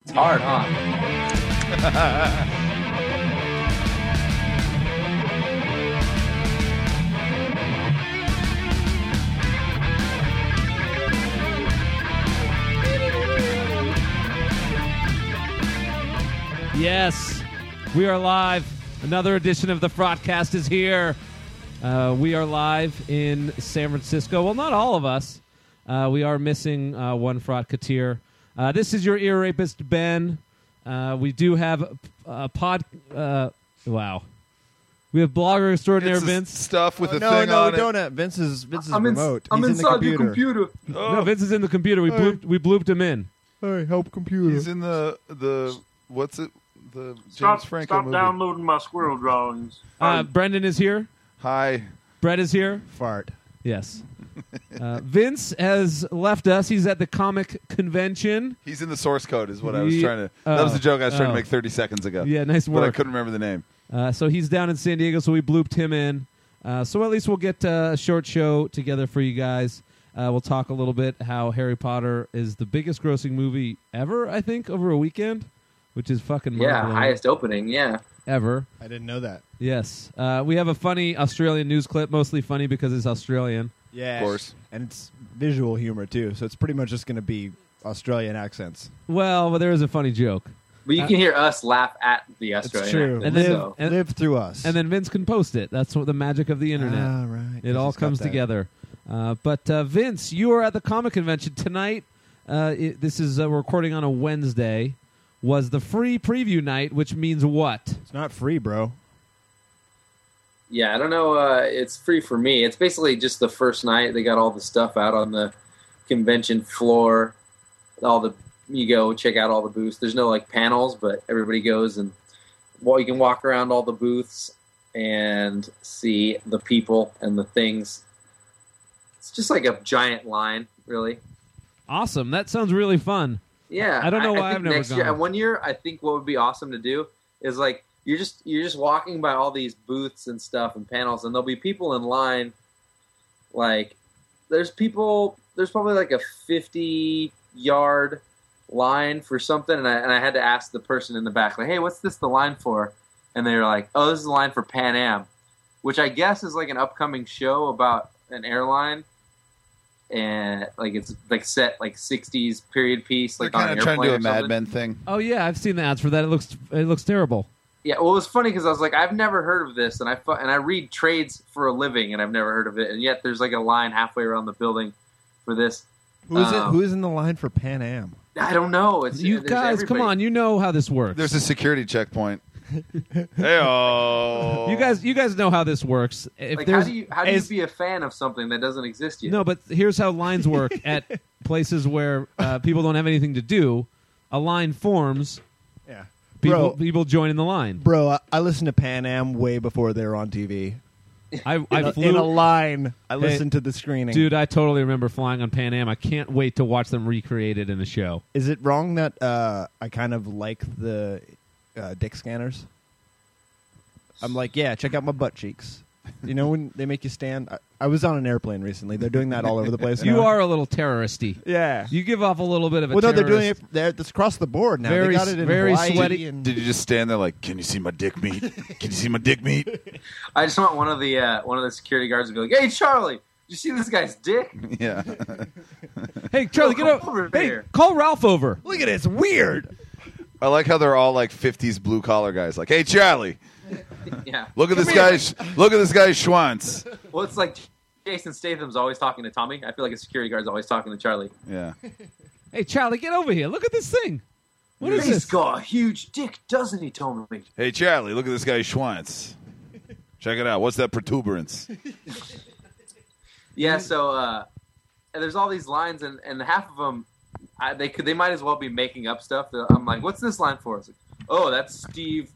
It's hard, huh? Yes, we are live. Another edition of the Frotcast is here. We are live in San Francisco. Well, not all of us. We are missing one Frotketeer. This is your ear rapist, Ben. We do have a pod... wow. We have blogger extraordinaire It's Vince. Stuff with a no, thing no, on we don't have Vince's I'm remote. I'm He's in inside the computer. No, Vince is in the computer. We blooped him in. Hey, help computer. He's in the what's it? The James Stop Franco movie. downloading my squirrel drawings. Brendan is here. Hi. Brett is here. Fart. Yes. Vince has left us. He's at the comic convention. He's in the source code is what I was trying to... That was the joke I was trying to make 30 seconds ago. Yeah, nice But I work. couldn't remember the name. So he's down in San Diego, so we blooped him in. So at least we'll get a short show together for you guys. We'll talk a little bit how Harry Potter is the biggest grossing movie ever, I think, over a weekend, which is fucking mind-blowing. Highest opening, Ever. I didn't know that. Yes. We have a funny Australian news clip, mostly funny because it's Australian. Yeah. Of course. And it's visual humor, too, so it's pretty much just going to be Australian accents. Well, there is a funny joke. But you can hear us laugh at the It's Australian true. accent, And then- so. and- Live through us. And then Vince can post it. That's what the magic of the internet. Ah, right. It all comes together. But Vince, you are at the comic convention tonight. This is we're recording on a Wednesday. Was the free preview night, which means what? It's not free, bro. Yeah, I don't know. It's free for me. It's basically just the first night. They got all the stuff out on the convention floor. You go check out all the booths. There's no like panels, but everybody goes and you can walk around all the booths and see the people and the things. It's just like a giant line, really. Awesome. That sounds really fun. Yeah, I don't know why think I've never next year, gone. one year, I think what would be awesome to do is like you're just walking by all these booths and stuff and panels, and there'll be people in line. Like, there's probably like a 50-yard line for something, and I had to ask the person in the back, like, hey, what's this the line for? And they were like, oh, this is the line for Pan Am, which I guess is like an upcoming show about an airline. And like it's like set like 60s period piece, They're like on kind an of trying to do a airplane or Mad something. Men thing. Oh yeah, I've seen the ads for that. It looks terrible. Yeah, well, it was funny because I was like, I've never heard of this, and I read trades for a living, and I've never heard of it, and yet there's like a line halfway around the building for this. Who's in the line for Pan Am? I don't know. You guys, come on, you know how this works. There's a security checkpoint. Hey-oh. You guys know how this works. If Like, there's how do you be a fan of something that doesn't exist yet? no, but here's how lines work at places where people don't have anything to do. A line forms. Yeah. People join in the line. Bro, I listened to Pan Am way before they were on TV. I flew in a line. I listened to the screening. Dude, I totally remember flying on Pan Am. I can't wait to watch them recreate it in a show. Is it wrong that I kind of like the dick scanners? I'm like, yeah, check out my butt cheeks. You know when they make you stand? I was on an airplane recently. They're doing that all over the place. You now. are a little terroristy. Yeah. You give off a little bit of a Well, no, they're doing terrorist- it. It's across the board now. Very- they got it in very Hawaii sweaty. And Did you just stand there like, can you see my dick meat? Can you see my dick meat? I just want one of the security guards to be like, hey, Charlie, did you see this guy's dick? Yeah. Hey, Charlie, get Come over. over Hey, here. call Ralph over. Look at it. It's weird. I like how they're all like 50s blue collar guys. Like, hey, Charlie, Yeah. look at this guy's schwanz. Well, it's like Jason Statham's always talking to Tommy. I feel like a security guard's always talking to Charlie. Yeah. Hey, Charlie, get over here. Look at this thing. What is He's this? got a huge dick, doesn't he, Tommy? Hey, Charlie, look at this guy's schwanz. Check it out. What's that protuberance? Yeah, so there's all these lines, and half of them, they might as well be making up stuff. I'm like, what's this line for? It's like, oh, that's Steve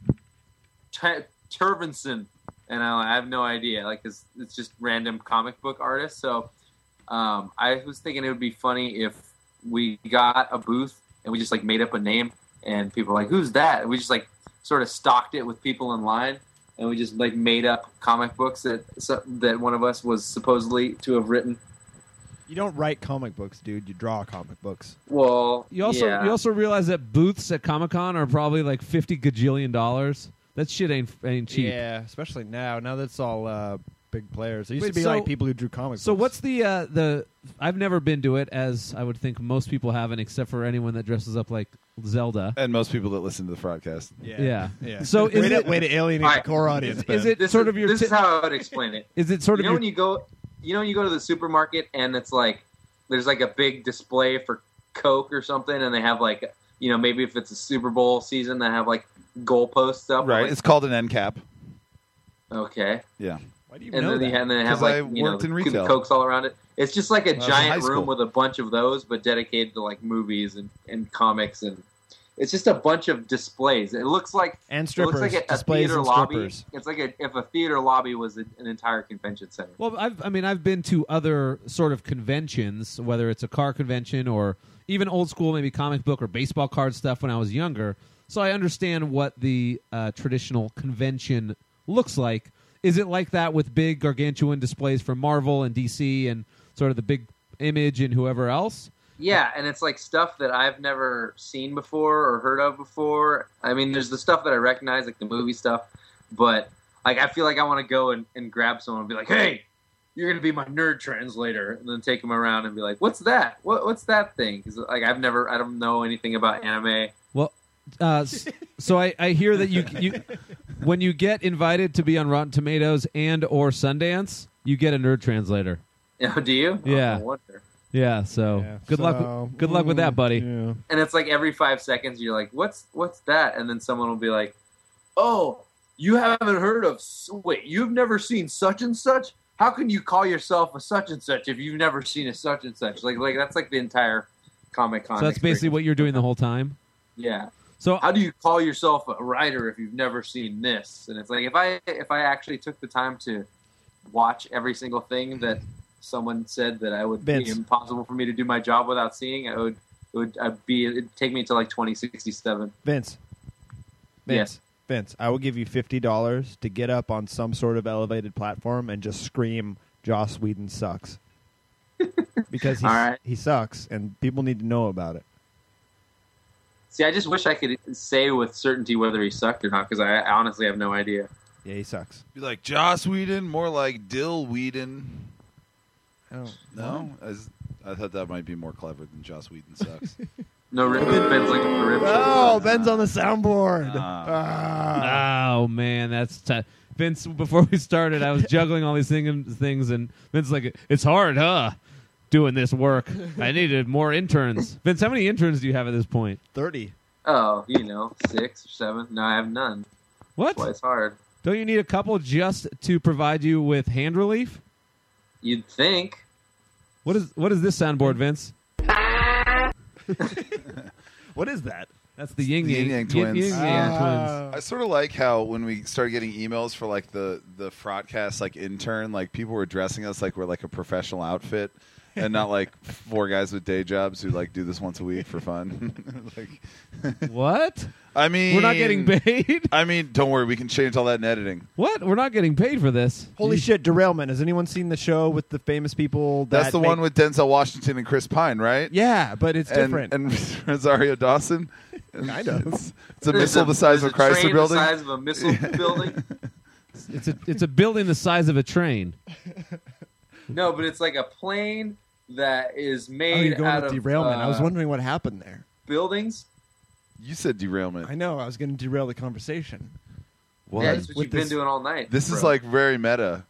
Turvinson, and I have no idea. Like, it's just random comic book artists. So I was thinking it would be funny if we got a booth and we just like made up a name, and people were like, who's that? And we just like sort of stalked it with people in line. And we just like made up comic books that one of us was supposedly to have written. You don't write comic books, dude. You draw comic books. Well, You also realize that booths at Comic-Con are probably like $50 gajillion. That shit ain't cheap. Yeah, especially now. Now that's all big players. There used Wait, to be so- like people who drew comic So books. what's the I've never been to it, as I would think most people haven't, except for anyone that dresses up like Zelda. And most people that listen to the broadcast. Yeah. Yeah. So is it way to alienate Alright. the core audience. is Ben. it sort of your This is how I would explain it. is it sort You of know your when you go to the supermarket and it's like there's like a big display for Coke or something, and they have like maybe if it's a Super Bowl season, they have like goalpost stuff. Right. Like, It's called an end cap. okay. Yeah. Why do you And know then, that? and then they have 'Cause like I worked in the retail. Cokes all around it. It's just like a I was in high giant school. room with a bunch of those, but dedicated to like movies and comics, and it's just a bunch of displays. It looks like And it strippers. looks like a Displays theater and lobby. strippers. It's like if a theater lobby was an entire convention center. Well, I've been to other sort of conventions, whether it's a car convention or even old school, maybe comic book or baseball card stuff when I was younger. So I understand what the traditional convention looks like. Is it like that with big gargantuan displays from Marvel and DC and sort of the big Image and whoever else? Yeah, and it's like stuff that I've never seen before or heard of before. I mean, there's the stuff that I recognize, like the movie stuff, but like I feel like I want to go and grab someone and be like, "Hey, you're gonna be my nerd translator," and then take them around and be like, "What's that? What's that thing?" Because like I don't know anything about anime. Well, so I hear that you when you get invited to be on Rotten Tomatoes and or Sundance, you get a nerd translator. Do you? Yeah. Oh, no wonder. Yeah, so Yeah, good luck with that, buddy. Yeah. And it's like every 5 seconds you're like, "What's that?" And then someone will be like, "Oh, you haven't heard of? Wait, you've never seen such and such? How can you call yourself a such and such if you've never seen a such and such?" Like that's like the entire Comic-Con. So that's basically what you're doing the whole time. Yeah. So How do you call yourself a writer if you've never seen this? And it's like if I actually took the time to watch every single thing that someone said that I would Vince. be impossible for me to do my job without seeing, it'd take me to like 2067. Vince. Yes. Vince, I will give you $50 to get up on some sort of elevated platform and just scream, Joss Whedon sucks. Because All right. he sucks, and people need to know about it. See, I just wish I could say with certainty whether he sucked or not, because I honestly have no idea. Yeah, he sucks. Be like Joss Whedon, more like Dill Whedon. I don't, No, I thought that might be more clever than Joss Whedon sucks. No, Ben's looking for rib Oh, Ben's on the soundboard. Ah. Ah. oh man, that's tough. Vince, before we started, I was juggling all these things, and Vince's like, "It's hard, huh? Doing this work. I needed more interns." Vince, how many interns do you have at this point? 30. Oh, 6 or 7. No, I have none. What? That's why it's hard. Don't you need a couple just to provide you with hand relief? You'd think. What is this soundboard, Vince? What is that? That's the Yin The Yin Yang Twins. Yin Yang Twins. I sort of like how when we started getting emails for like the Frotcast like intern, like people were dressing us like we're like a professional outfit and not like 4 guys with day jobs who like do this once a week for fun. Like, What? I mean, We're not getting paid? I mean, don't worry, we can change all that in editing. What? We're not getting paid for this. Holy shit, Derailment. Has anyone seen the show with the famous people? That's the one with Denzel Washington and Chris Pine, right? Yeah, but it's different. And Rosario Dawson. Kind of. It's a missile the size of a Chrysler train building. The size of a missile building. It's a building the size of a train. No, but it's like a plane that is Oh, made you're going out with of Derailment. I was wondering what happened there. buildings. You said derailment. I know. I was going to derail the conversation. What? Yeah, that's what With you've been this- doing all night. This is bro. like very meta.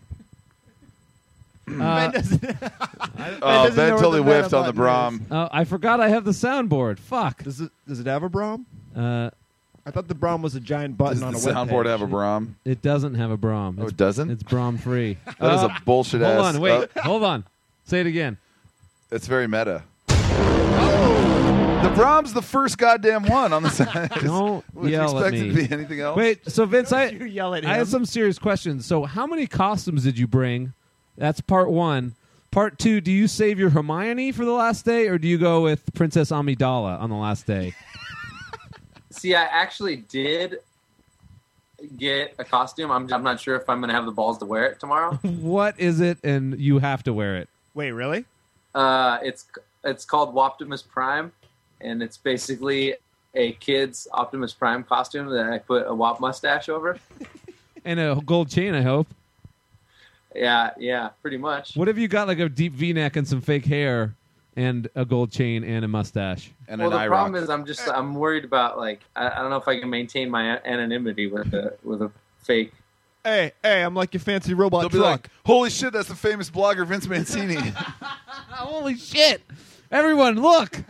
Uh, Oh, doesn't Ben know what totally the meta whiffed on the button Brahm. I forgot I have the soundboard. Fuck. Does it have a Brahm? Uh, I thought the Brahm was a giant button Does on the a web soundboard page. have a Brahm? it doesn't have a Brahm. Oh, It's- it doesn't? It's Brahm free. That is a bullshit Hold ass. on, wait. Hold on. Say it again. It's very meta. The Brahm's the first goddamn one on the side. Don't Would you yell at expect it me. to be anything else? Wait, so Vince, You yell at him. I had some serious questions. So, how many costumes did you bring? That's part 1. Part 2, do you save your Hermione for the last day, or do you go with Princess Amidala on the last day? See, I actually did get a costume. I'm not sure if I'm going to have the balls to wear it tomorrow. What is it, and you have to wear it? Wait, really? It's called Woptimus Prime, and it's basically a kid's Optimus Prime costume that I put a Wop mustache over. And a gold chain, I hope. Yeah, pretty much. What if you got like a deep V-neck and some fake hair and a gold chain and a mustache? And Well, an the eye problem rock. is I'm worried about like I don't know if I can maintain my anonymity with a fake. Hey, I'm like your fancy robot They'll be truck. like, "Holy shit, that's the famous blogger Vince Mancini." Holy shit! Everyone, look!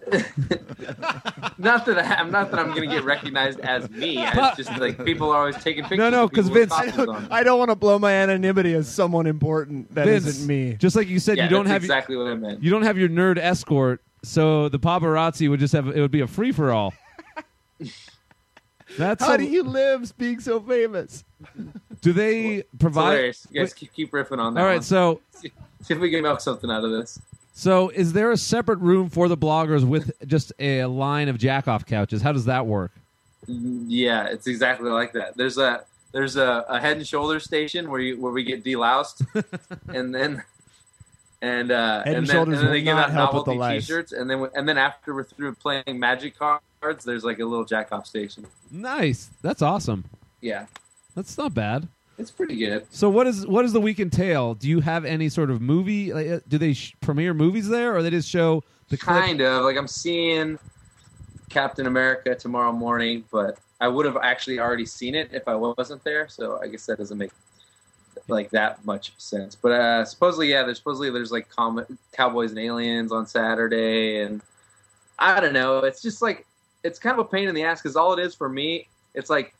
Not that I'm going to get recognized as me. It's just like people are always taking pictures. No, of people 'cause with Vince- costumes on. I don't want to blow my anonymity as someone important that Vince, isn't me. Just like you said, Yeah, you don't that's have exactly what I meant. you don't have your nerd escort, so the paparazzi would just have it would be a free for all. That's How do you live being so famous? do they It's provide? hilarious. You guys keep riffing on that. All right, one. so See if we can milk something out of this. is there a separate room for the bloggers with just a line of jack-off couches? How does that work? Yeah, it's exactly like that. There's a Head and Shoulders station where we get deloused, and then and Shoulders then will they give not out help with the novelty lice. T-shirts, and then after we're through playing Magic cards, there's like a little jack off station. Nice, that's awesome. Yeah, That's not bad. it's pretty good. So what does the week entail? Do you have any sort of movie? Like, do they premiere movies there, or they just show the clip? Kind of like I'm seeing Captain America tomorrow morning, but I would have actually already seen it if I wasn't there. So I guess that doesn't make like that much sense. But supposedly there's like Cowboys and Aliens on Saturday, and I don't know. It's just like it's kind of a pain in the ass because all it is for me, it's like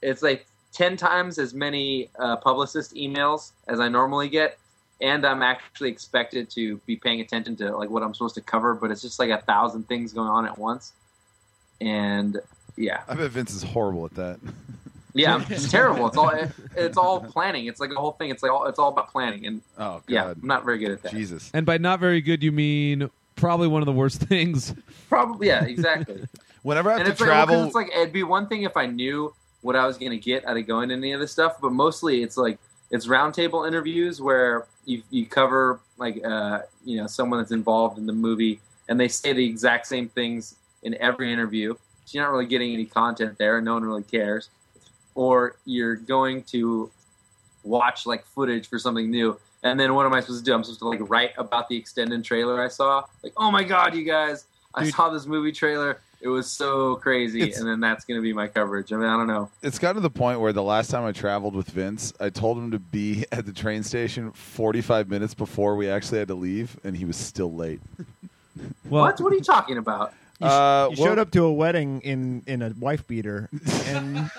10 times as many publicist emails as I normally get, and I'm actually expected to be paying attention to like what I'm supposed to cover, but it's just like 1,000 things going on at once. And yeah, I bet Vince is horrible at that. yeah, it's terrible. It's all planning. It's like a whole thing. It's all about planning, and Oh, God. yeah, I'm not very good at that. Jesus. And by not very good, you mean probably one of the worst things. Probably, yeah, exactly. Whenever I have And to it's like, well, 'cause travel, it's like it'd be one thing if I knew what I was going to get out of going to any of this stuff, but mostly it's like it's roundtable interviews where you cover like someone that's involved in the movie, and they say the exact same things in every interview. So you're not really getting any content there, and no one really cares. Or you're going to watch like footage for something new, and then what am I supposed to do? I'm supposed to like write about the extended trailer I saw. Like, oh my god, you guys, I saw this movie trailer. It was so crazy, and then that's going to be my coverage. I mean, I don't know. it's gotten to the point where the last time I traveled with Vince, I told him to be at the train station 45 minutes before we actually had to leave, and he was still late. Well, What are you talking about? You showed up to a wedding in a wife beater, and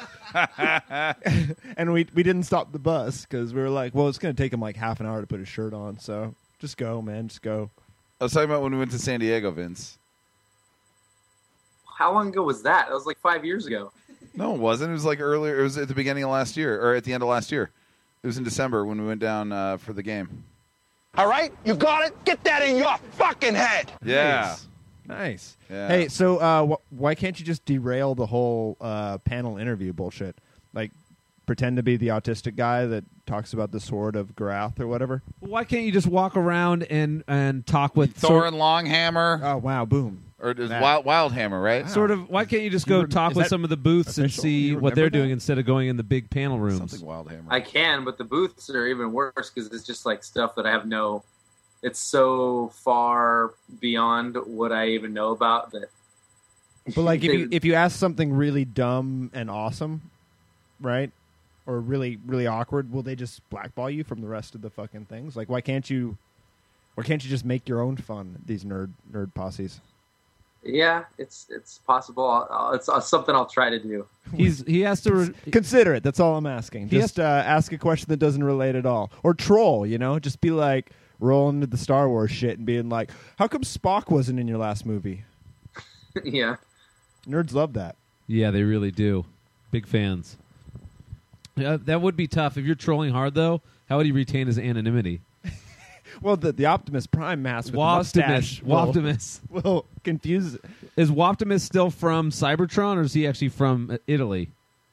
and we didn't stop the bus because we were like, well, it's going to take him like half an hour to put his shirt on, so just go, man, just go. I was talking about when we went to San Diego, Vince. How long ago was that? That was like 5 years ago. No, it wasn't. It was like earlier. It was at the beginning of last year, or at the end of last year. It was in December when we went down for the game. All right? You got it? Get that in your fucking head. Yeah. Nice. Yeah. Hey, so why can't you just derail the whole panel interview bullshit? Like, pretend to be the autistic guy that talks about the sword of Garath or whatever? why can't you just walk around and talk with Thor and Longhammer, Oh, wow, boom. or is That. Wildhammer, right? sort of? Why can't you just go You talk is with that some of the booths and official? see You what they're remember doing that? instead of going in the big panel rooms? Something Wildhammer. I can, but the booths are even worse because it's just like stuff that I have no. It's so far beyond what I even know about that. But like, if you ask something really dumb and awesome, right, or really really awkward, will they just blackball you from the rest of the fucking things? Like, why can't you just make your own fun? These nerd posses. Yeah, it's possible. It's something I'll try to do. He has to. Consider it. That's all I'm asking. He has Just ask a question that doesn't relate at all, or troll. Just be like rolling into the Star Wars shit and being like, "How come Spock wasn't in your last movie?" Yeah. Nerds love that. Yeah, they really do. Big fans. Yeah, that would be tough if you're trolling hard, though. How would he retain his anonymity? Well, the Optimus Prime mask with the mustache Woptimus. will confuse. Is Woptimus still from Cybertron, or is he actually from Italy?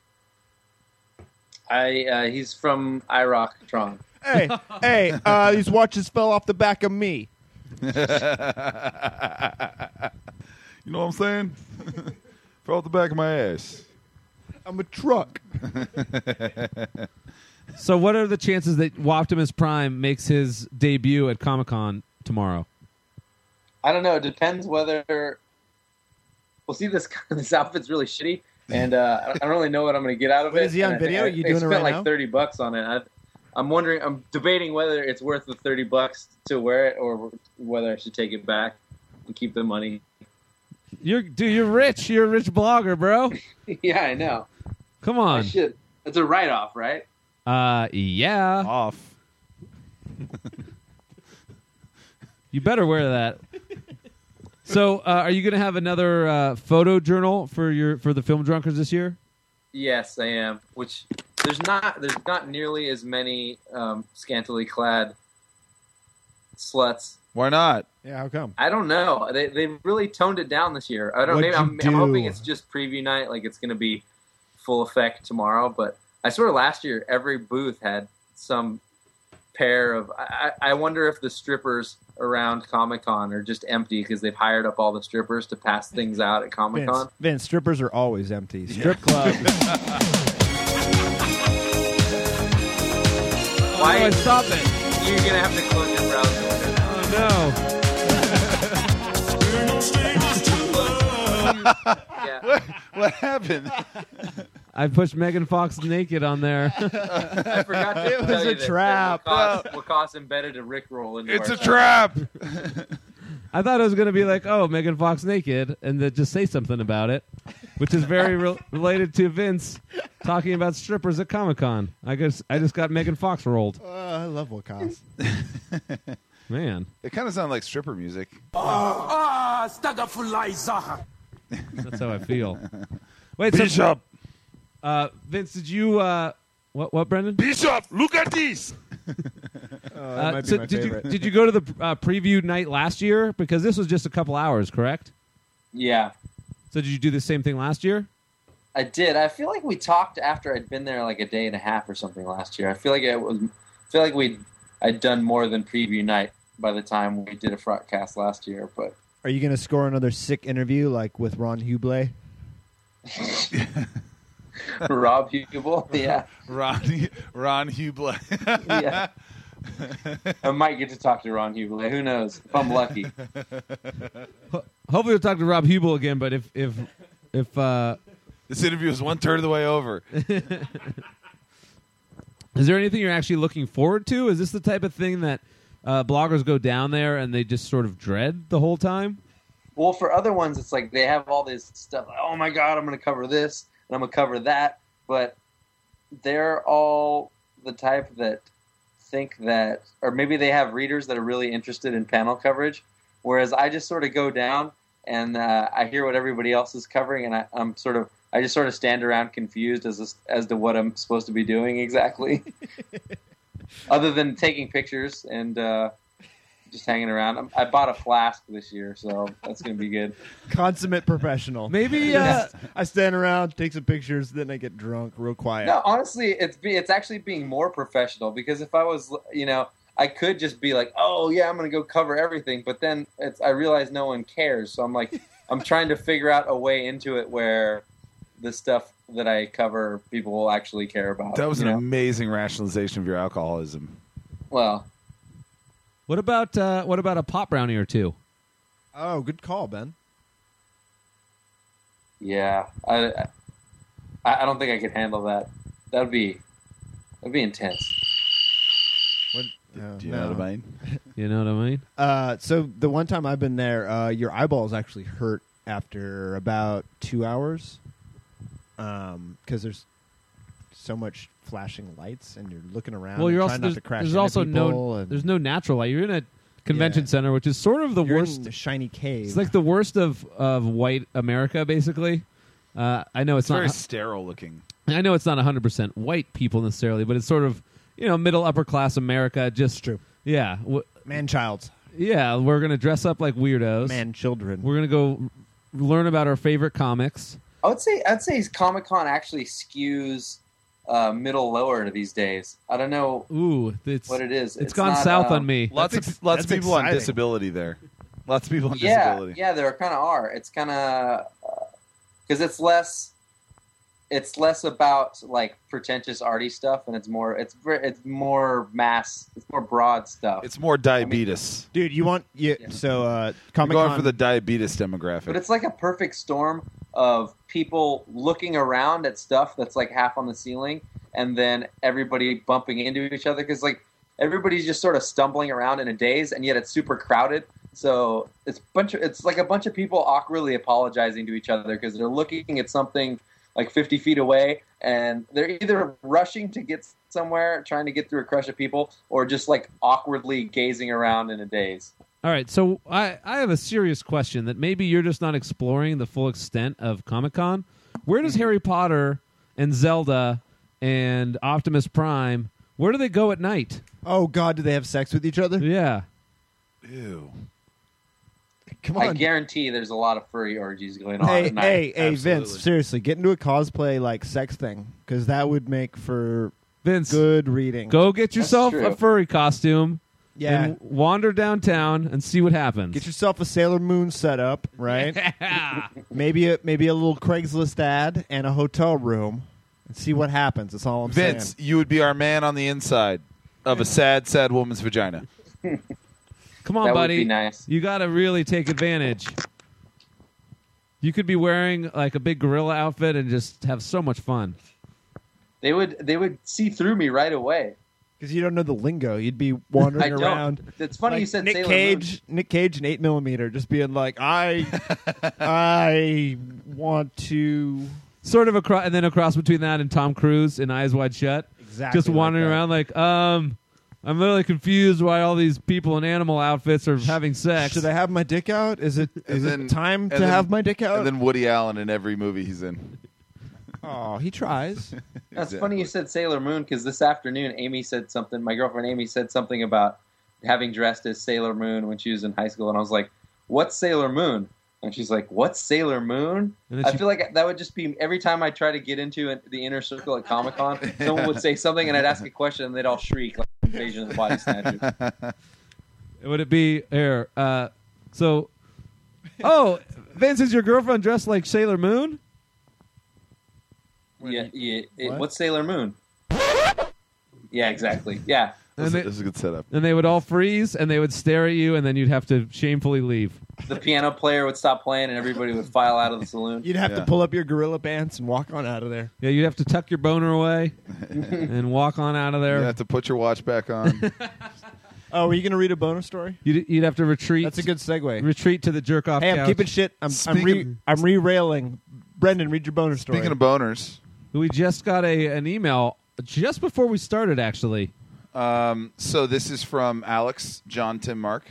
He's from Iraqtron. Hey, these watches fell off the back of me. You know what I'm saying? Fell out the back of my ass. I'm a truck. So, what are the chances that Optimus Prime makes his debut at Comic-Con tomorrow? I don't know. It depends whether. Well, see, this outfit's really shitty, and I don't really know what I'm going to get out of Wait, it. is he on And I think video? I You doing it spent right like now? $30 on it. I'm wondering. I'm debating whether it's worth the $30 to wear it, or whether I should take it back and keep the money. You're rich. You're a rich blogger, bro. Yeah, I know. Come I on. should. It's a write-off, right? Yeah. Off. You better wear that. So, are you going to have another photo journal for the Film Drunkers this year? Yes, I am. Which there's not nearly as many scantily clad sluts. Why not? Yeah, how come? I don't know. They really toned it down this year. I don't. What'd Maybe I'm you hoping do? it's just preview night, like it's going to be full effect tomorrow. But I swear last year every booth had some pair of. I wonder if the strippers around Comic-Con are just empty because they've hired up all the strippers to pass things out at Comic-Con. Vince, strippers are always empty. Strip clubs. Why? Oh, stop it. You're gonna have to close your browser. Oh, Yeah. What happened? no. I pushed Megan Fox naked on there. I forgot to It was tell you a that trap. Wakas embedded a Rickroll into It's our a show. trap. I thought it was going to be like, oh, Megan Fox naked, and then just say something about it, which is very related to Vince talking about strippers at Comic-Con. I just got Megan Fox rolled. I love Wakas. Man, It kind of sounded like stripper music. that's how I feel. Wait, Bishop. Vince, did you what, Brendan? Bishop, look at this. That might be So my did favorite. you go to the preview night last year? Because this was just a couple hours, correct? Yeah, So did you do the same thing last year? I did. I feel like we talked after I'd been there like a day and a half or something last year. I feel like I'd done more than preview night by the time we did a Frotcast last year. But Are you going to score another sick interview like with Ron Hubley? Rob Hubel, yeah, Ron Hubley. yeah. I might get to talk to Ron Hubel. Who knows? If I'm lucky. Hopefully we'll talk to Rob Hubel again. But if This interview is 1/3 of the way over. is there anything you're actually looking forward to? Is this the type of thing that bloggers go down there and they just sort of dread the whole time? Well, for other ones, it's like they have all this stuff. Like, oh my God, I'm going to cover this and I'm going to cover that. But they're all the type that think that, or maybe they have readers that are really interested in panel coverage. Whereas I just sort of go down and I hear what everybody else is covering, and I just sort of stand around confused as to what I'm supposed to be doing exactly. Other than taking pictures and just hanging around. I bought a flask this year, so that's going to be good. Consummate professional. Maybe I stand around, take some pictures, then I get drunk, real quiet. No, honestly, it's actually being more professional, because if I was, I could just be like, oh yeah, I'm going to go cover everything, but then I realize no one cares, so I'm like, I'm trying to figure out a way into it where the stuff that I cover people will actually care about. That was an you know? amazing rationalization of your alcoholism. Well, what about a pop brownie or two? Oh, good call, Ben. yeah, I don't think I could handle that. That'd be intense. What? Do you know what I mean? You know what I mean? So the one time I've been there, your eyeballs actually hurt after about 2 hours, because there's so much flashing lights and you're looking around. Well, and you're trying also not to crash there's into also people, and there's no natural light. You're in a convention Yeah. center, which is sort of the you're worst. in a shiny cave. It's like the worst of white America, basically. I know it's Very not. sterile looking. I know it's not 100% white people necessarily, but it's sort of middle upper class America. Just true. Yeah, Man-child. yeah. We're gonna dress up like weirdos. Man-children. We're gonna go learn about our favorite comics. I'd say Comic-Con actually skews middle lower these days. I don't know Ooh, what it is. It's gone not, south on me. Lots of that's people on exciting. disability there. Lots of people on Yeah, disability. yeah, there kind of are. It's kind of because it's less about like pretentious arty stuff, and it's more mass, it's more broad stuff. It's more diabetes. Dude, you want so I'm Comic going Con for the diabetes demographic. But it's like a perfect storm of people looking around at stuff that's like half on the ceiling, and then everybody bumping into each other because like everybody's just sort of stumbling around in a daze, and yet it's super crowded. So it's like a bunch of people awkwardly apologizing to each other because they're looking at something like 50 feet away, and they're either rushing to get somewhere, trying to get through a crush of people, or just like awkwardly gazing around in a daze. All right, so I have a serious question that maybe you're just not exploring the full extent of Comic-Con. Where does Harry Potter and Zelda and Optimus Prime, where do they go at night? Oh God, do they have sex with each other? Yeah. Ew. Come I on. guarantee there's a lot of furry orgies going on Hey, at night. hey, Absolutely. Vince! Seriously, get into a cosplay like sex thing because that would make for Vince, good reading. go get yourself true. a furry costume Yeah, and wander downtown and see what happens. get yourself a Sailor Moon setup, right? maybe a little Craigslist ad and a hotel room, and see what happens. That's all I'm Vince, saying. you would be our man on the inside of a sad, sad woman's vagina. Come on, That would buddy. be nice. You got to really take advantage. You could be wearing like a big gorilla outfit and just have so much fun. They would see through me right away. Because you don't know the lingo, you'd be wandering I don't. around. It's funny Like you said Nick Sailor Cage, Nick Cage, and 8mm, just being like, I want to. Sort of across, and then across between that and Tom Cruise in Eyes Wide Shut. Exactly Just wandering like that. around like, I'm really confused why all these people in animal outfits are having sex. Should I have my dick out? Is it then- time to and then- have my dick out? And then Woody Allen in every movie he's in. Oh, he tries. That's funny you said Sailor Moon because this afternoon Amy said something. My girlfriend Amy said something about having dressed as Sailor Moon when she was in high school, and I was like, "What's Sailor Moon?" And she's like, "What's Sailor Moon?" And then I she- feel like that would just be every time I try to get into the inner circle at Comic Con, someone would say something, and I'd ask a question, and they'd all shriek like Invasion of the Body Snatchers. Would it be here? Vince, is your girlfriend dressed like Sailor Moon? What? What's Sailor Moon? Yeah, exactly. Yeah. And This is a good setup. and they would all freeze and they would stare at you, and then you'd have to shamefully leave. The piano player would stop playing, and everybody would file out of the saloon. You'd have Yeah. to pull up your gorilla pants and walk on out of there. Yeah, you'd have to tuck your boner away and walk on out of You there. have to put your watch back on. Oh, are you going to read a bonus story? You'd have to retreat. That's a good segue. retreat to the jerk off. Hey, I'm couch. keeping shit. I'm re-railing. Brendan, read your bonus story. Speaking of boners, We just got an email just before we started, actually. so this is from Alex, John, Tim, Mark.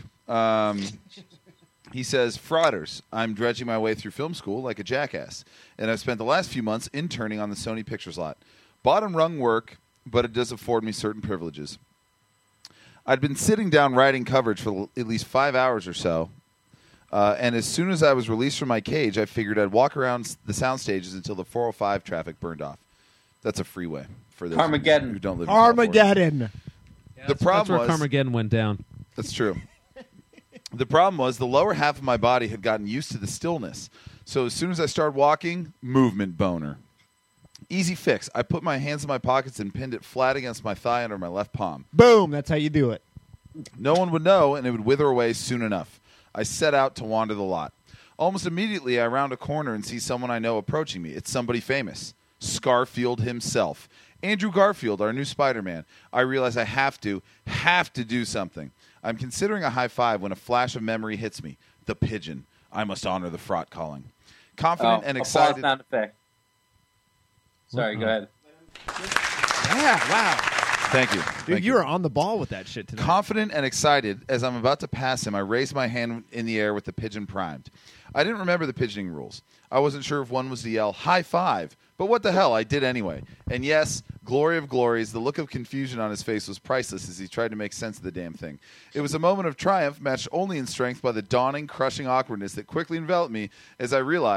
He says, "Frauders, I'm dredging my way through film school like a jackass, and I've spent the last few months interning on the Sony Pictures lot. Bottom rung work, but it does afford me certain privileges. I'd been sitting down writing coverage for at least 5 hours or so, and as soon as I was released from my cage, I figured I'd walk around the sound stages until the 405 traffic burned off. That's a freeway for those Armageddon. who don't live in California. Armageddon. The problem That's where was Carmageddon went down. that's true. The problem was the lower half of my body had gotten used to the stillness. So as soon as I started walking, movement boner. Easy fix. I put my hands in my pockets and pinned it flat against my thigh under my left palm. Boom. That's how you do it. No one would know, and it would wither away soon enough. I set out to wander the lot. Almost immediately, I round a corner and see someone I know approaching me. It's somebody famous. Scarfield himself. Andrew Garfield, our new Spider-Man. I realize I have to do something. I'm considering a high five when a flash of memory hits me. The pigeon. I must honor the fraught calling. Confident and applause excited. sound effect. Sorry, go ahead. Yeah, wow. Thank you. Dude, Thank you were on the ball with that shit tonight. Confident and excited, as I'm about to pass him, I raise my hand in the air with the pigeon primed. I didn't remember the pigeoning rules. I wasn't sure if one was to yell, high five, but what the hell, I did anyway. And yes, glory of glories, the look of confusion on his face was priceless as he tried to make sense of the damn thing. It was a moment of triumph, matched only in strength by the dawning, crushing awkwardness that quickly enveloped me as I realized,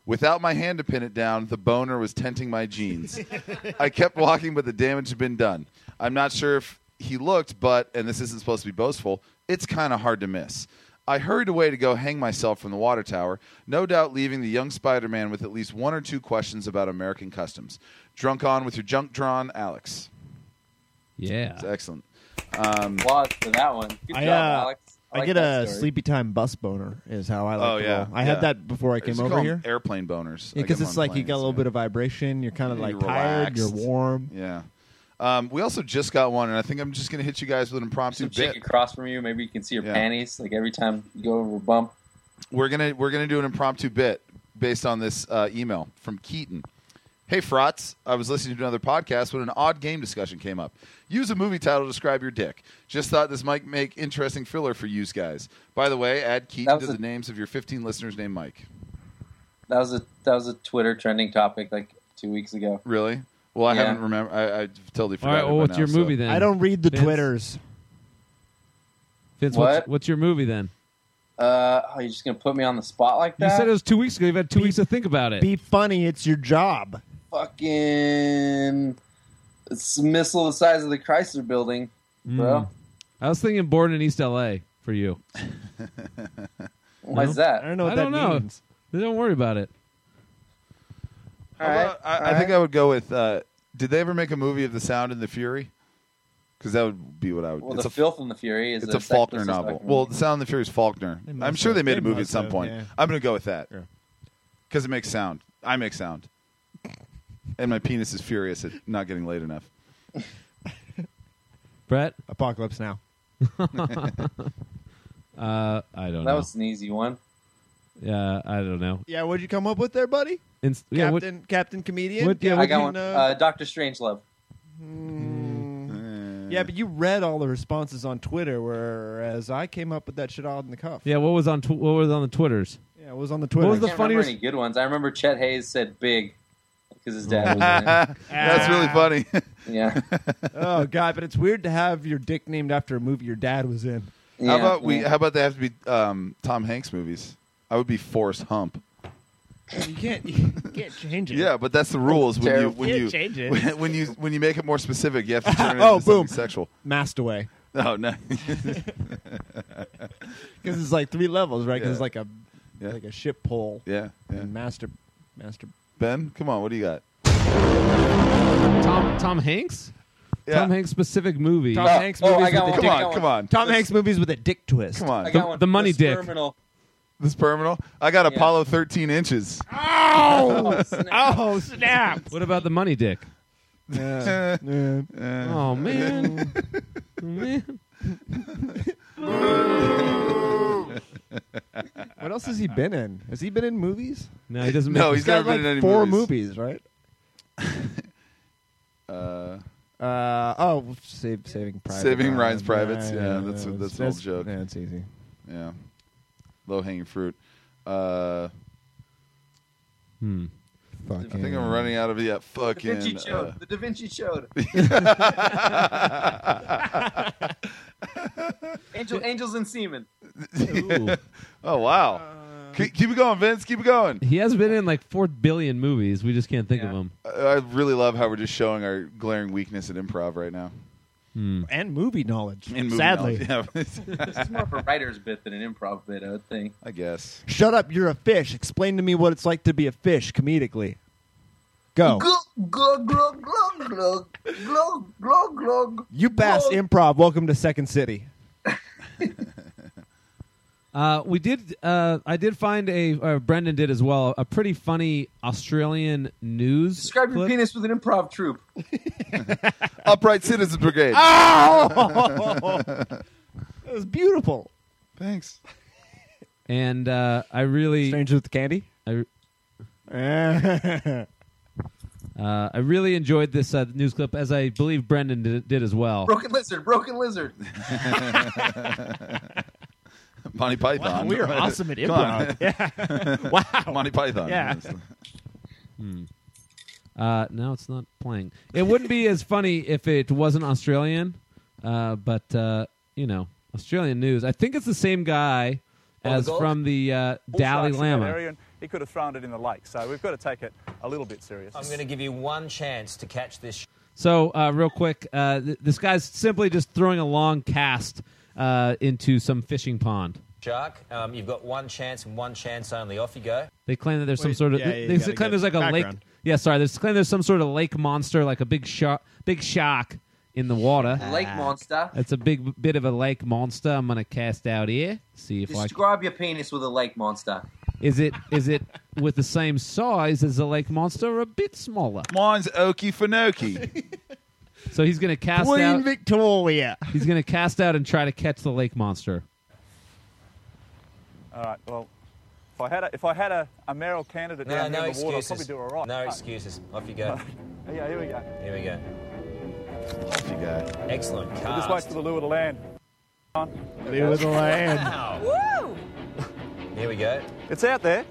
Without my hand to pin it down, the boner was tenting my jeans. I kept walking, but the damage had been done. I'm not sure if he looked, but, and this isn't supposed to be boastful, it's kind of hard to miss. I hurried away to go hang myself from the water tower, no doubt leaving the young Spider-Man with at least 1 or 2 questions about American customs. Drunk on with your junk drawn, Alex. Yeah. It's excellent. Applause for that one. Good job, Alex. I like get that a story. sleepy time bus boner is how I like Oh, to yeah, roll. I yeah. had that before I came Just over call 'em here. airplane boners. Because it's like you got a little bit of vibration. You're kind of like tired. You're warm. Yeah. We also just got one, and I think I'm just going to hit you guys with an impromptu Some chick bit. across from you. Maybe you can see her Yeah. panties. Like every time you go over a bump. We're gonna do an impromptu bit based on this email from Keaton. Hey, Frotz. I was listening to another podcast when an odd game discussion came up. Use a movie title to describe your dick. Just thought this might make interesting filler for you guys. By the way, add Keaton to the names of your 15 listeners named Mike. That was a Twitter trending topic like 2 weeks ago. Really? Well, I Yeah. haven't remember. I totally All forgot. right. Well, what's your movie then? I don't read the Vince? Twitters. Vince, What? what's your movie then? You're just gonna put me on the spot like You that? said it was 2 weeks ago. You've had 2 weeks to think about it. Be funny. It's your job. Fucking. It's a missile the size of the Chrysler Building, bro. I was thinking Born in East L.A. for you. Why is I that? don't know what I that don't know. means. Don't worry about it. All right. I think I would go with. Did they ever make a movie of The Sound and the Fury? Because that would be what I would. Well, it's the a Filth and the Fury is It's a sex Faulkner business novel. documentary. Well, The Sound and the Fury is Faulkner. They must I'm sure have. they made They a movie at must some have, point. yeah. I'm going to go with that. Sure. Because it makes sound. I make sound. And my penis is furious at not getting laid enough. Brett? Apocalypse Now. I don't that know. was an easy one. Yeah, I don't know. Yeah, what'd you come up with there, buddy? Yeah, what- Captain Comedian? what- yeah, I what got you one. Dr. Strangelove. Yeah, but you read all the responses on Twitter, whereas I came up with that shit on the cuff. yeah, what was on the Twitters? Yeah, it was on the Twitter. was I the can't remember funniest- any good ones. I remember Chet Hayes said big because his dad was in it. That's really funny. Yeah. Oh god, but it's weird to have your dick named after a movie your dad was in. How Yeah, about yeah. How about they have to be Tom Hanks movies? I would be Forrest Hump. You can't change it. Yeah, but that's the rules when you Terrible. when you Can't change it. when you make it more specific, you have to turn it Oh, into something boom. sexual. Mastaway. Oh no. Because it's like 3 levels, right? Because Yeah. it's Yeah. like a ship pole. Yeah. And master. Ben, come on, what do you got? Tom Hanks? Yeah. Tom Hanks specific movie. Tom Hanks movies I got with one. the Come dick. on, come on. Tom Hanks movies with a dick twist. Come on. I got one. the money dick. Sperminal. The Sperminal? I got Yeah. Apollo 13 inches. Oh! snap. Oh, snap! What about the money dick? Yeah. Oh man. Man. What else has he been in? Has he been in movies? No, he doesn't. No, make he's Got never like been in any 4 movies. movies, right? Saving Private Saving Ryan. Ryan's Privates. Yeah, that's an old joke. Yeah, it's easy. Yeah. Low hanging fruit. Fucking. I think I'm running out of Da fucking. Vinci Code. The Da Vinci Code. Angels and Semen. Ooh. Oh wow! Keep it going, Vince. Keep it going. He has been in like 4 billion movies. We just can't think of Yeah. them. I really love how we're just showing our glaring weakness at improv right now. And movie knowledge. In movie Sadly. knowledge. Yeah, This is more of a writer's bit than an improv bit, I would think. I guess. Shut up, you're a fish. Explain to me what it's like to be a fish comedically. Go. Glug, glug, glug, glug, glug, glug, glug, glug. You passed improv. Welcome to Second City. We did. I did find Brendan did as well. A pretty funny Australian news. Describe your clip. penis with an improv troupe. Upright Citizens Brigade. Oh! That was beautiful. Thanks. And I really, Stranger with the Candy? I really enjoyed this news clip, as I believe Brendan did as well. Broken lizard, broken lizard. Monty Python. Wow, we are awesome at Come on. improv. Yeah. Wow. Monty Python. Yeah. No, it's not playing. It wouldn't be as funny if it wasn't Australian, but Australian news. I think it's the same guy as Golf? from the Dalai Lama. he could have thrown it in the lake. So we've got to take it a little bit serious. I'm going to give you one chance to catch this. So, real quick, this guy's simply just throwing a long cast into some fishing pond. Shark, you've got one chance and one chance only. Off you go. They claim that there's some sort of. They claim there's like a lake. Yeah, sorry. They claim there's some sort of lake monster, like a big shark in the water. Lake monster. It's a big bit of a lake monster. I'm gonna cast out here. See if Describe your penis with a lake monster. Is it with the same size as the lake monster or a bit smaller? Mine's Okie Finoki. So he's gonna cast Queen out. Victoria. He's gonna cast out and try to catch the lake monster. All right, well, if I had a mayoral candidate down here in the water, I'd probably do all right. No excuses. Off you go. Yeah, here we go. Here we go. Off you go. Excellent cast. We'll just wait for the lure to land. Lure to land. Wow. Woo! Here we go. It's out there.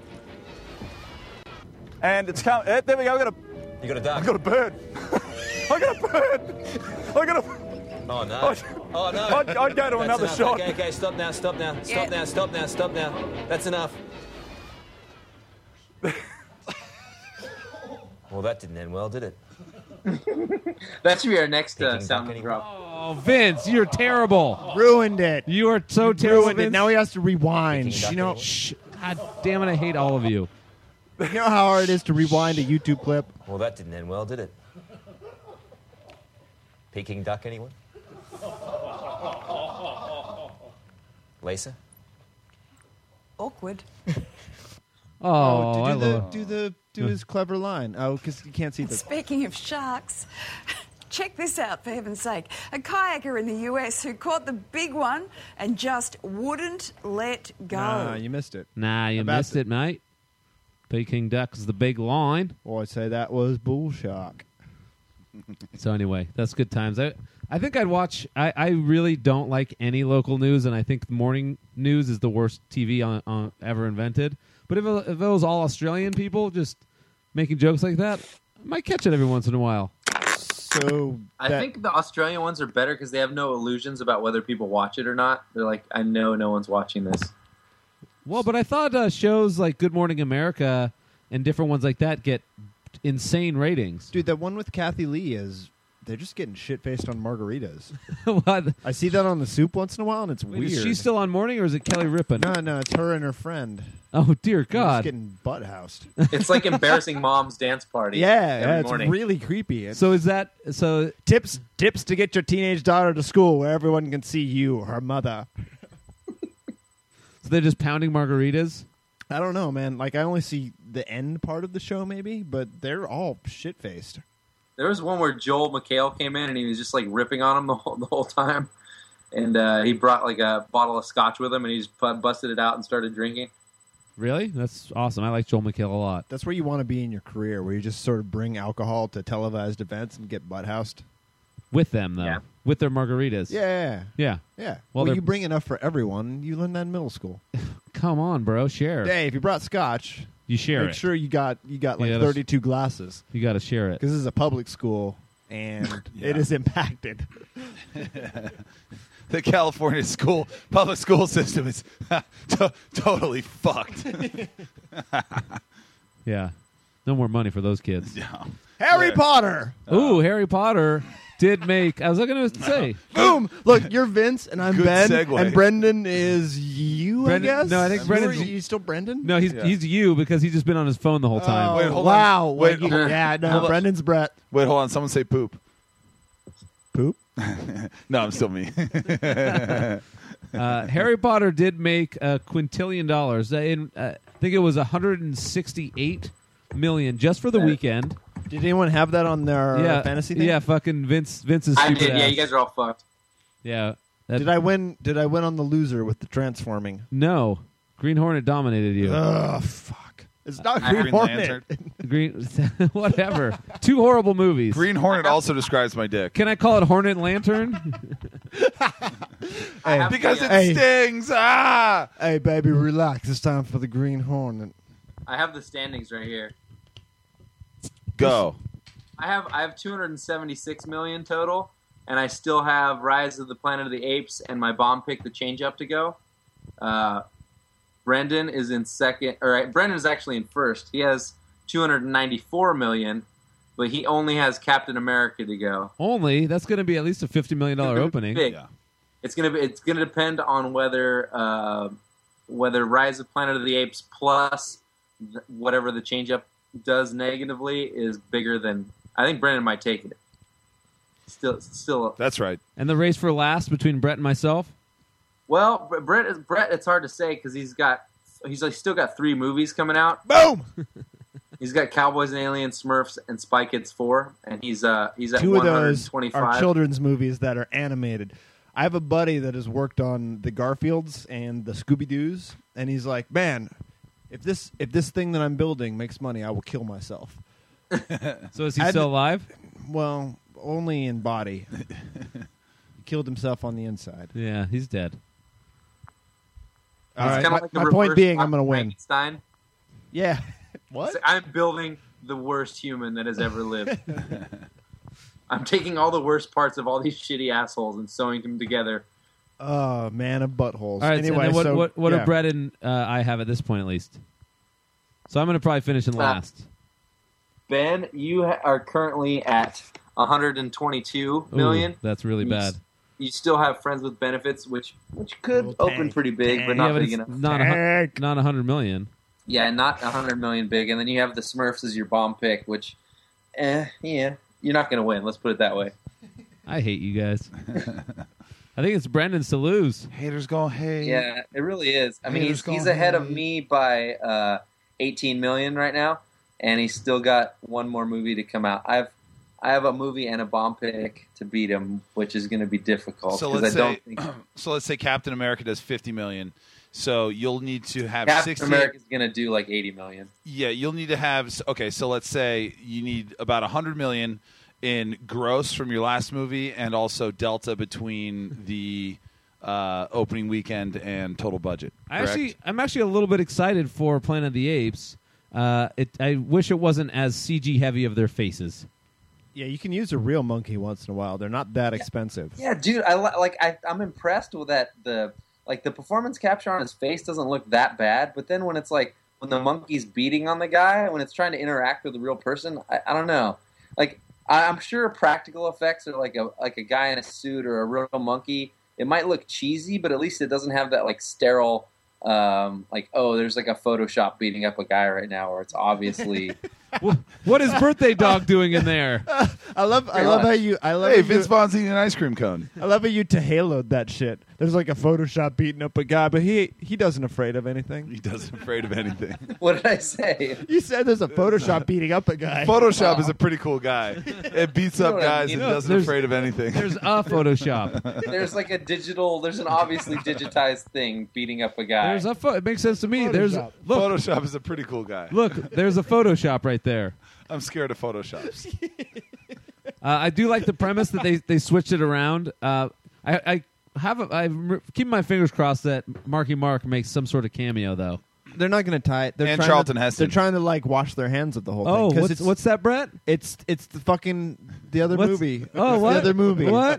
And it's come. There we go. You got a duck. I got a bird. I got a bird. I got a. Oh no! Oh no! I'd go to another enough. shot. Okay, stop now! Stop now! Stop now! Stop now! Stop now! That's enough. Well, that didn't end well, did it? That should be our next sound drop. Oh, Vince, you're terrible. Ruined it. You are so terrible. Ruined it. Now he has to rewind. You know, God damn it! I hate all of you. You know how hard it is to rewind a YouTube clip? Well, that didn't end well, did it? Peking duck, anyone? Lisa? Awkward. Oh, I do love. his clever line. Oh, because you can't see the. Speaking of sharks, check this out, for heaven's sake. A kayaker in the US who caught the big one and just wouldn't let go. Nah, you missed it. Nah, you missed it, mate. Peking duck is the big line. Well, I'd say that was bull shark. So anyway, that's good times. I think I'd watch. I really don't like any local news, and I think morning news is the worst TV on ever invented. But if it was all Australian people just making jokes like that, I might catch it every once in a while. So I think the Australian ones are better because they have no illusions about whether people watch it or not. They're like, I know no one's watching this. Well, but I thought shows like Good Morning America and different ones like that get insane ratings. Dude, that one with Kathy Lee they're just getting shit-faced on margaritas. What? I see that on the Soup once in a while, and it's weird. Is she still on morning, or is it Kelly Rippon? No, it's her and her friend. Oh, dear They're God. just getting butt-housed. It's like embarrassing mom's dance party. Yeah, it's morning. really creepy. So is that... So tips to get your teenage daughter to school where everyone can see you, her mother. So they're just pounding margaritas? I don't know, man. Like, I only see the end part of the show, maybe, but they're all shit-faced. There was one where Joel McHale came in and he was just like ripping on him the whole time. And he brought like a bottle of scotch with him and he just busted it out and started drinking. Really? That's awesome. I like Joel McHale a lot. That's where you want to be in your career, where you just sort of bring alcohol to televised events and get butt-housed. With them, though. Yeah. With their margaritas. Yeah. Yeah. Yeah. Well, Well, you bring enough for everyone. You learned that in middle school. Come on, bro. Share. Hey, if you brought scotch, You share make it. sure you got like Yeah, 32 glasses. You got to share it. Because this is a public school, and it is impacted. The California public school system is totally fucked. Yeah. No more money for those kids. Yeah. Harry Potter! Ooh, Harry Potter did make... I was looking to say... Boom! Look, you're Vince, and I'm Good Ben, segue. and Brendan is you, Brendan- I guess? no, I think Brendan's- You still Brendan? No, he's you because he's just been on his phone the whole time. Oh, Wait, hold on. wow. Wait, Like, hold on. yeah, no, Hold on. Brendan's Brett. Wait, hold on. Someone say poop. Poop? No, I'm still me. Harry Potter did make $1 quintillion. I think it was 168 million just for the weekend. Did anyone have that on their fantasy thing? Yeah, fucking Vince's I stupid did. Yeah, ass. you guys are all fucked. Yeah. That- Did I win on the loser with the transforming? No. Green Hornet dominated you. Ugh, fuck. It's not I- Green Green Hornet. Lantern. Green, whatever. Two horrible movies. Green Hornet also describes my dick. Can I call it Hornet Lantern? I have Because the, it stings. Ah! Hey, baby, relax. It's time for the Green Hornet. I have the standings right here. Go. I have 276 million total, and I still have Rise of the Planet of the Apes and my bomb pick, The Change Up, to go. Brendan is in second. All right, Brendan is actually in first. He has $294 million, but he only has Captain America to go. Only? That's going to be at least a $50 million opening. Big. Yeah. It's gonna depend on whether Rise of Planet of the Apes plus whatever the change-up does negatively is bigger than. I think Brendan might take it. Still. That's right. And the race for last between Brett and myself? Well, Brett, it's hard to say because he's still got 3 movies coming out. Boom. He's got Cowboys and Aliens, Smurfs, and Spy Kids 4, and he's at 2 of those 125. are children's movies that are animated. I have a buddy that has worked on the Garfields and the Scooby-Doos, and he's like, man, if this thing that I'm building makes money, I will kill myself. So is he still alive? Well, only in body. He killed himself on the inside. Yeah, he's dead. All right, like my point being, I'm going to win. Frankenstein. Yeah. What? I'm building the worst human that has ever lived. I'm taking all the worst parts of all these shitty assholes and sewing them together. Oh, man of buttholes. All right, anyway, what do Brett and I have at this point at least? So I'm going to probably finish in last. Ben, you are currently at 122 million. Ooh, that's really bad. You still have Friends with Benefits, which could open pretty big, but not big enough. Not 100 million. Yeah, not 100 million big. And then you have the Smurfs as your bomb pick, which, yeah, you're not going to win. Let's put it that way. I hate you guys. I think it's Brendan's to lose. Haters gonna hate. Yeah, it really is. I mean, he's ahead of me by 18 million right now, and he's still got one more movie to come out. I have a movie and a bomb pick to beat him, which is going to be difficult. So let's say Captain America does 50 million. So you'll need to have Captain America's going to do like 80 million. Yeah, you'll need to have. Okay, so let's say you need about 100 million in gross from your last movie, and also delta between the opening weekend and total budget. I'm actually a little bit excited for Planet of the Apes. I wish it wasn't as CG heavy of their faces. Yeah, you can use a real monkey once in a while. They're not that expensive. Yeah, dude, I'm impressed with that. The performance capture on his face doesn't look that bad, but then when it's like when the monkey's beating on the guy, when it's trying to interact with a real person, I don't know. Like I'm sure practical effects are like a guy in a suit or a real monkey. It might look cheesy, but at least it doesn't have that like sterile, there's like a Photoshop beating up a guy right now, or it's obviously. What is Birthday Dog doing in there? I love how you. Hey, Vince Vaughn's eating an ice cream cone. I love how you Halo'd that shit. There's like a Photoshop beating up a guy, but he doesn't afraid of anything. He doesn't afraid of anything. What did I say? You said there's a Photoshop beating up a guy. Photoshop is a pretty cool guy. It beats up guys and doesn't afraid of anything. There's a Photoshop. There's like there's an obviously digitized thing beating up a guy. It makes sense to me. Photoshop. Photoshop is a pretty cool guy. Look, there's a Photoshop right there. I'm scared of Photoshop. I do like the premise that they switched it around. I keep my fingers crossed that Marky Mark makes some sort of cameo, though. They're not going to tie it. And Charlton Heston. They're trying to like wash their hands of the whole thing. Oh, what's that, Brett? It's the other movie. Oh, what? The other movie. What?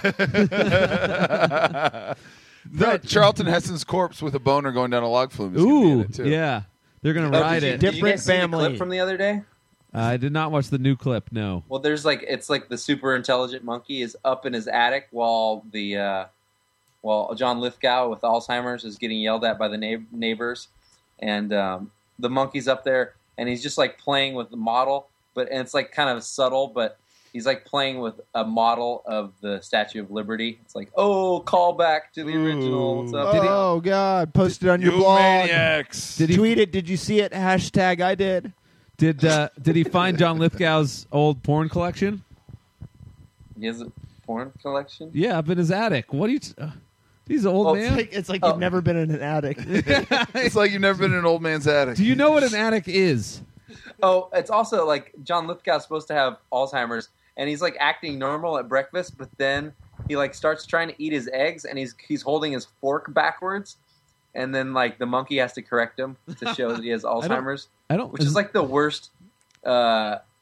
No, Charlton Heston's corpse with a boner going down a log flume is Ooh, gonna be in it too. Yeah. They're going to ride it. Did you guys see the clip from the other day? I did not watch the new clip, no. Well, it's like the super intelligent monkey is up in his attic while John Lithgow with Alzheimer's is getting yelled at by the neighbors, and the monkey's up there and he's just like playing with the model, and it's like kind of subtle, but he's like playing with a model of the Statue of Liberty. It's like, call back to the original. What's up? Oh God! Post it on your blog. Maniacs. Did he tweet it? Did you see it? Hashtag I did. Did he find John Lithgow's old porn collection? He has a porn collection? Yeah, up in his attic. What are you... he's an old man? It's like you've never been in an attic. It's like you've never been in an old man's attic. Do you know what an attic is? Oh, it's also like John Lithgow's supposed to have Alzheimer's, and he's like acting normal at breakfast, but then he like starts trying to eat his eggs, and he's holding his fork backwards, and then like the monkey has to correct him to show that he has Alzheimer's. Which is like the worst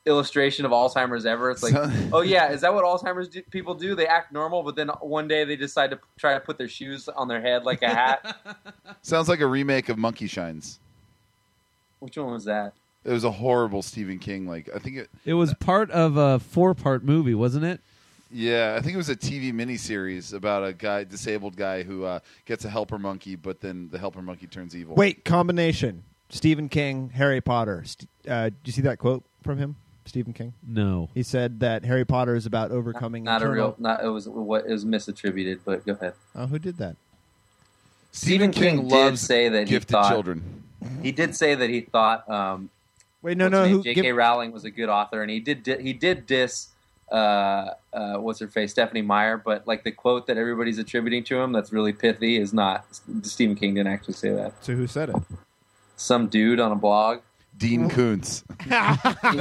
illustration of Alzheimer's ever. It's like, oh yeah, is that what Alzheimer's people do? They act normal, but then one day they decide to try to put their shoes on their head like a hat. Sounds like a remake of Monkey Shines. Which one was that? It was a horrible Stephen King. Like I think it was part of a 4-part movie, wasn't it? Yeah, I think it was a TV miniseries about a disabled guy who gets a helper monkey, but then the helper monkey turns evil. Wait, combination. Stephen King, Harry Potter. Did you see that quote from him, Stephen King? No. He said that Harry Potter is about overcoming It was misattributed, but go ahead. Oh, who did that? Stephen King loves did say that gifted children. He did say that he thought Wait, no. J.K. Rowling was a good author, and he did diss what's her face, Stephanie Meyer, but like the quote that everybody's attributing to him that's really pithy is not. Stephen King didn't actually say that. So who said it? Some dude on a blog. Dean Koontz. No,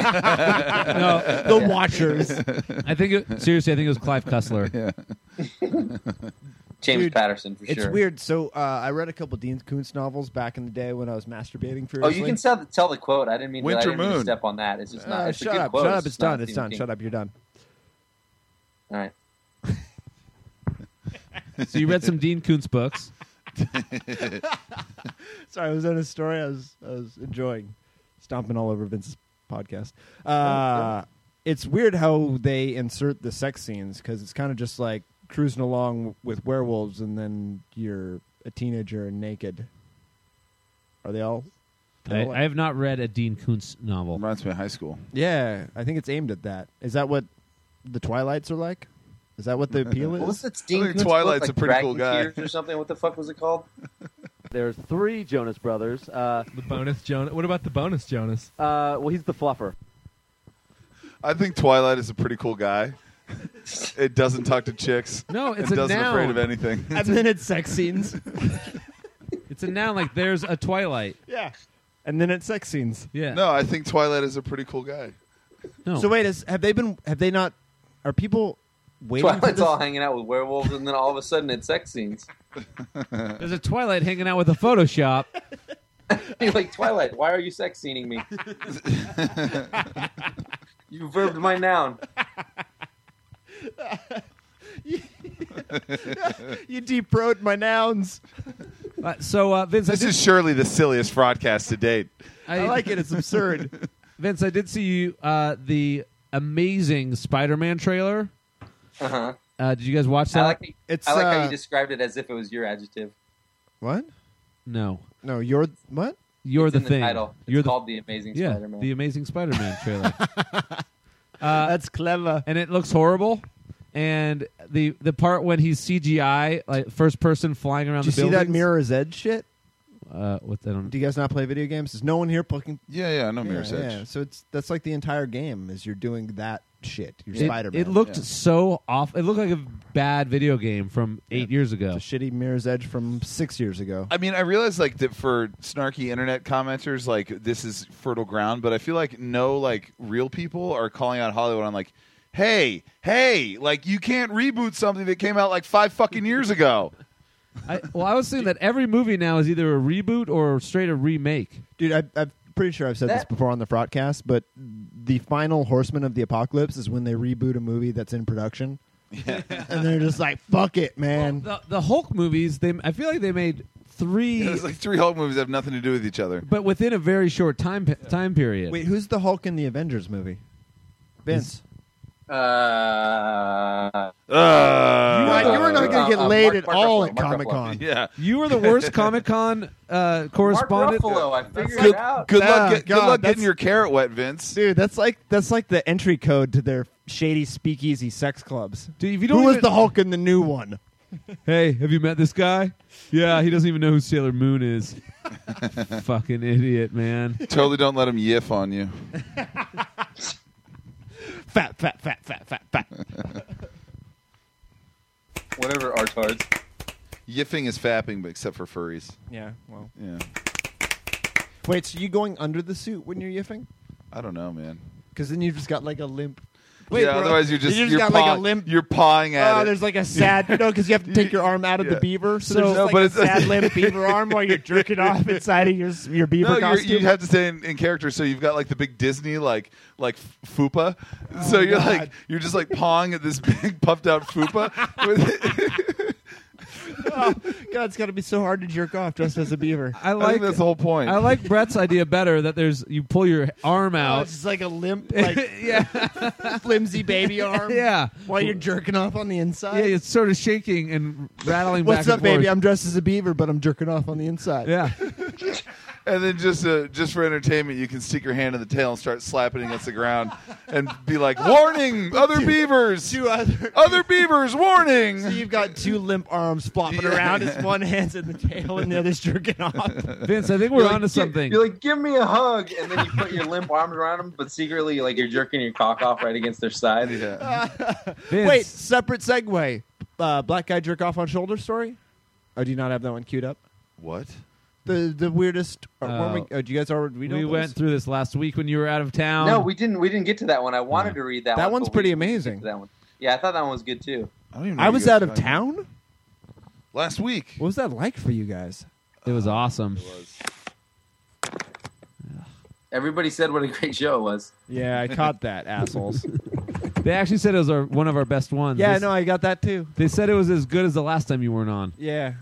the Watchers. I think it was Clive Cussler. Yeah. James Patterson, for sure. It's weird. So I read a couple Dean Koontz novels back in the day when I was masturbating furiously. Oh, you can tell the quote. I didn't mean to step on that. It's just not. It's shut a good up. quote. Shut up. It's done. not It's done. Stephen Shut up. You're done. All right. So you read some Dean Koontz books. Sorry, I was on a story I was enjoying. Stomping all over Vince's podcast. It's weird how they insert the sex scenes because it's kind of just like cruising along with werewolves and then you're a teenager and naked. Are they all? I have not read a Dean Koontz novel. Reminds me of high school. Yeah, I think it's aimed at that. Is that what the Twilights are like? Is that what the appeal is? What was that Dean Koontz Twilight's book? a pretty cool Dragon guy. Tears or something? What the fuck was it called? There's 3 Jonas Brothers. The bonus Jonas. What about the bonus Jonas? Well, he's the fluffer. I think Twilight is a pretty cool guy. It doesn't talk to chicks. No, it's it a doesn't noun. afraid of anything. And then it's sex scenes. It's a noun. Like there's a Twilight. Yeah. And then it's sex scenes. Yeah. No, I think Twilight is a pretty cool guy. No. So wait, are people waiting for Twilight's this? all hanging out with werewolves, and then all of a sudden it's sex scenes. There's a Twilight hanging out with a Photoshop. You're like, Twilight, why are you sex scening me? You verbed my noun. You deep-throat my nouns. So, Vince, This is surely the silliest broadcast to date. I like it. It's absurd. Vince, I did see you the amazing Spider-Man trailer. Uh-huh. Did you guys watch that? I like how you described it as if it was your adjective. What? No. No, you're what? You're It's the in the thing. title. It's You're called The Amazing yeah, Spider-Man. the Amazing Spider-Man trailer. That's clever. And it looks horrible. And the part when he's CGI, like first person flying around Did the you see that buildings. Mirror's Edge shit? What I don't. Do you guys not play video games? Is no one here fucking? Yeah, I know Mirror's Edge. Yeah, so that's like the entire game is you're doing that shit. You're Spider-Man. It looked so off. It looked like a bad video game from 8 years ago. It's a shitty Mirror's Edge from 6 years ago. I mean, I realize like that for snarky internet commenters, like this is fertile ground, but I feel like no like real people are calling out Hollywood on like, hey, like you can't reboot something that came out like 5 fucking years ago. I was saying that every movie now is either a reboot or straight a remake. Dude, I'm pretty sure I've said this before on the Frotcast, but the final Horseman of the Apocalypse is when they reboot a movie that's in production. Yeah. And they're just like, fuck it, man. Well, the Hulk movies, I feel like they made 3... Yeah, there's like 3 Hulk movies that have nothing to do with each other. But within a very short time period. Wait, who's the Hulk in the Avengers movie? Vince. You were not going to get laid at all at Comic-Con. Yeah. You were the worst Comic-Con correspondent. Mark Ruffalo, I figured it out. Good luck God, getting your carrot wet, Vince. Dude, that's like the entry code to their shady speakeasy sex clubs. Dude, if you don't Who was even- the Hulk in the new one? Hey, have you met this guy? Yeah, he doesn't even know who Sailor Moon is. Fucking idiot, man. Totally don't let him yiff on you. Fat. Whatever, artards. Yiffing is fapping, but except for furries. Yeah, well. Yeah. Wait, so you going under the suit when you're yiffing? I don't know, man. Because then you've just got like a limp Wait, bro. otherwise You just got like a limp. You're pawing at it. There's like a sad, because you have to take your arm out of the beaver. So there's No, like but a it's- sad limp beaver arm while you're jerking off inside of your beaver costume. You have to stay in character. So you've got like the big Disney like fupa. So you're God. like you're just like pawing at this big puffed out fupa. Oh, God, it's got to be so hard to jerk off dressed as a beaver. I think that's the whole point. I like Brett's idea better that you pull your arm Oh, out. it's just like a limp, flimsy baby arm. Yeah. While you're jerking off on the inside. Yeah, it's sort of shaking and rattling What's back up, and forth. baby? I'm dressed as a beaver, but I'm jerking off on the inside. Yeah. And then just for entertainment, you can stick your hand in the tail and start slapping it against the ground and be like, "Warning! Other beavers! Other beavers! Warning!" So you've got two limp arms flopping around. As one hand's in the tail and the other's jerking off. Vince, I think we're onto something. You're like, give me a hug, and then you put your limp arms around them, but secretly, like, you're jerking your cock off right against their side. Wait, separate segue. Black guy jerk off on shoulder story? Or do you not have that one queued up? What? The weirdest. Do you guys already read all We those? went through this last week when you were out of town. No, we didn't get to that one. I wanted to read that one. That one's but pretty we didn't get amazing. to that one. Yeah, I thought that one was good too. I was out of town last week. What was that like for you guys? It was awesome. Everybody said what a great show it was. Yeah, I caught that, assholes. They actually said it was one of our best ones. Yeah, no, I got that too. They said it was as good as the last time you weren't on. Yeah.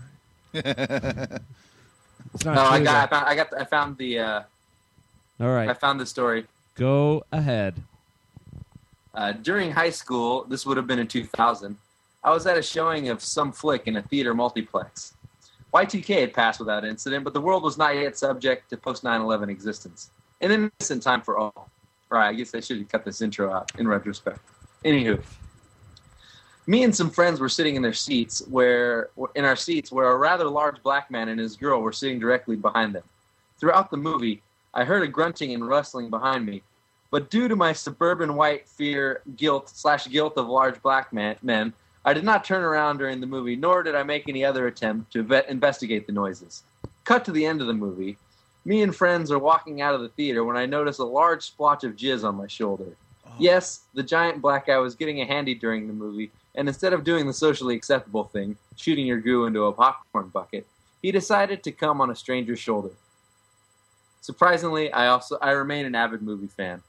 It's not No, true, I found the. All right. I found the story. Go ahead. During high school, this would have been in 2000, I was at a showing of some flick in a theater multiplex. Y2K had passed without incident, but the world was not yet subject to post-9/11 existence. An innocent time for all. Right, I guess I should have cut this intro out in retrospect. Anywho, me and some friends were sitting in our seats where a rather large black man and his girl were sitting directly behind them. Throughout the movie, I heard a grunting and rustling behind me, but due to my suburban white guilt of large black men, I did not turn around during the movie, nor did I make any other attempt to investigate the noises. Cut to the end of the movie. Me and friends are walking out of the theater when I notice a large splotch of jizz on my shoulder. Yes, the giant black guy was getting a handy during the movie, and instead of doing the socially acceptable thing, shooting your goo into a popcorn bucket, he decided to come on a stranger's shoulder. Surprisingly, I remain an avid movie fan.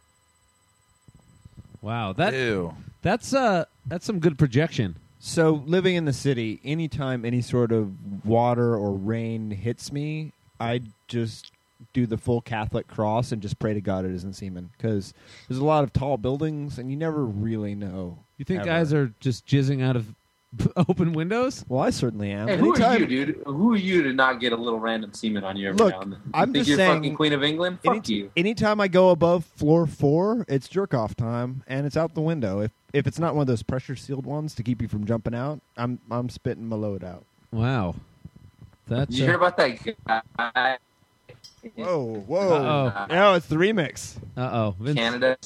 Wow, that's some good projection. So, living in the city, anytime any sort of water or rain hits me, I just do the full Catholic cross and just pray to God it isn't semen. Because there's a lot of tall buildings, and you never really know. You think ever. guys are just jizzing out of open windows? Well, I certainly am. Hey, who are you, dude? Who are you to not get a little random semen on you every Look, now and then? I'm think just you're saying, fucking Queen of England? Fuck you. Anytime I go above floor 4, it's jerk-off time, and it's out the window. If it's not one of those pressure-sealed ones to keep you from jumping out, I'm spitting my load out. Wow. Did you hear about that guy? Whoa. Uh-oh. No, it's the remix. Uh-oh. Canada.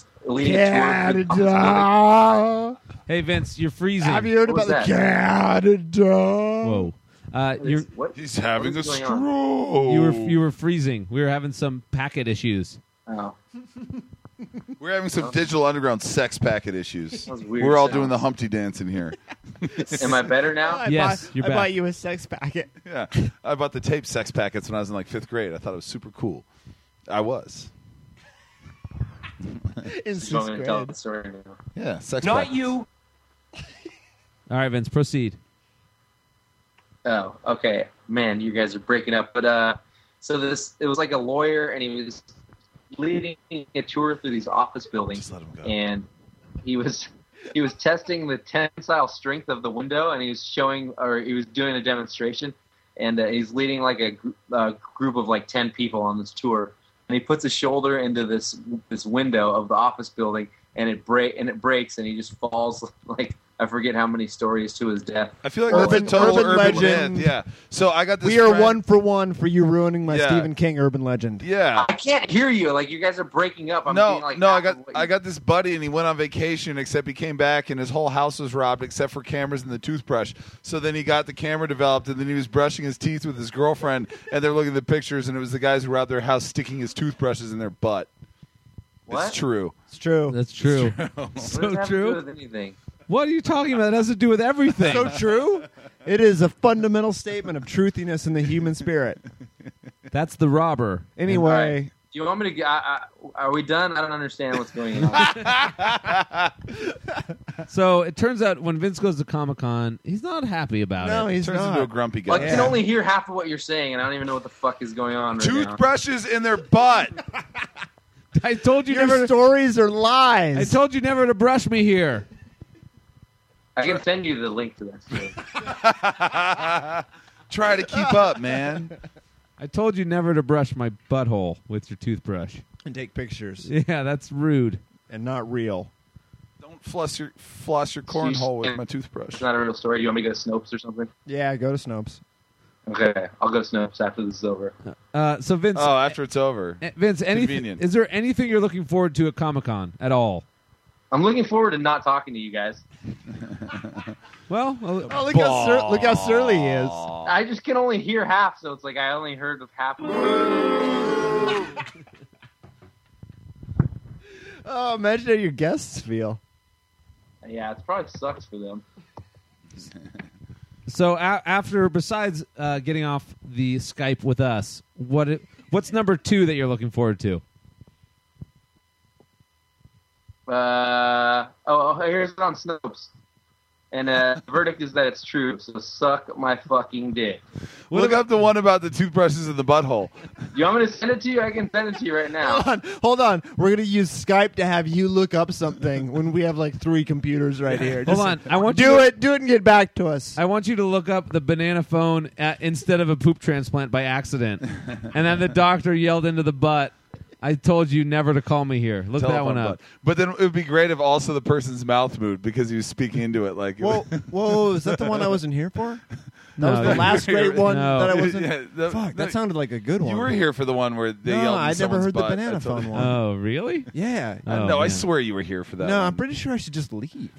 Canada. Hey, Vince, you're freezing. Have you heard about the Canada? Whoa. He's having a stroke. You were freezing. We were having some packet issues. Oh. We're having some digital underground sex packet issues. That was weird We're all sound. doing the Humpty dance in here. Am I better now? Yes, you're I back. bought you a sex packet. Yeah, I bought the tape sex packets when I was in like 5th grade. I thought it was super cool. I was. In So I'm 6th going to tell grade. the story now. Yeah, sex Not packets. you. All right, Vince, proceed. Oh, okay. Man, you guys are breaking up. But so it was like a lawyer, and he was leading a tour through these office buildings, and he was testing the tensile strength of the window, and he was doing a demonstration, and he's leading like a group of like 10 people on this tour, and he puts his shoulder into this window of the office building, and it breaks, and he just falls like, I forget how many stories to his death. I feel like that's a total urban legend. myth. Yeah. So I got this. We are friend- 1 for 1 for you ruining my Yeah. Stephen King urban legend. Yeah. I can't hear you. Like, you guys are breaking up. I'm being like, I got this buddy, and he went on vacation. Except he came back, and his whole house was robbed, except for cameras and the toothbrush. So then he got the camera developed, and then he was brushing his teeth with his girlfriend, and they're looking at the pictures, and it was the guys who robbed their house sticking his toothbrushes in their butt. What? It's true. It's true. That's true. What does So that have to true. do with anything? What are you talking about? It has to do with everything. So true. It is a fundamental statement of truthiness in the human spirit. That's the robber. Anyway, All right. Do you want me to? Are we done? I don't understand what's going on. So it turns out when Vince goes to Comic-Con, he's not happy about no, it. he's Turns not. into a grumpy guy. Like, I can only hear half of what you're saying, and I don't even know what the fuck is going on right now. Toothbrushes in their butt. I told you Your never. stories are lies. I told you never to brush me here. I can send you the link to that story. Try to keep up, man. I told you never to brush my butthole with your toothbrush. and take pictures Yeah, that's rude. and not real. Don't floss your cornhole with my toothbrush. It's not a real story. You want me to go to Snopes or something? Yeah, go to Snopes. Okay, I'll go to Snopes after this is over. So Vince, Oh, after it's over. Vince, anything? Convenient. Is there anything you're looking forward to at Comic-Con at all? I'm looking forward to not talking to you guys. Well, Oh, look how surly he is. I just can only hear half, so it's like I only heard of half of it. Oh, imagine how your guests feel. Yeah, it probably sucks for them. so after besides getting off the Skype with us, what's number 2 that you're looking forward to? Here's it on Snopes. And the verdict is that it's true, so suck my fucking dick. Look up the one about the toothbrushes in the butthole. You want me to send it to you? I can send it to you right now. Hold on. We're going to use Skype to have you look up something when we have like 3 computers right here. Hold on. I want do it and get back to us. I want you to look up the banana phone instead of a poop transplant by accident. And then the doctor yelled into the butt, I told you never to call me here. Look that one up. But then it would be great if also the person's mouth moved because he was speaking into it. Like, Whoa, is that the one I wasn't here for? That No, was the last great one No. that I wasn't. Yeah, Fuck, that sounded like a good one. You were here for the one where they No, yelled in I never someone's heard the butt. banana I told phone you. one. Oh, really? Yeah. Oh, no, I man. swear you were here for that. No, one. I'm pretty sure I should just leave.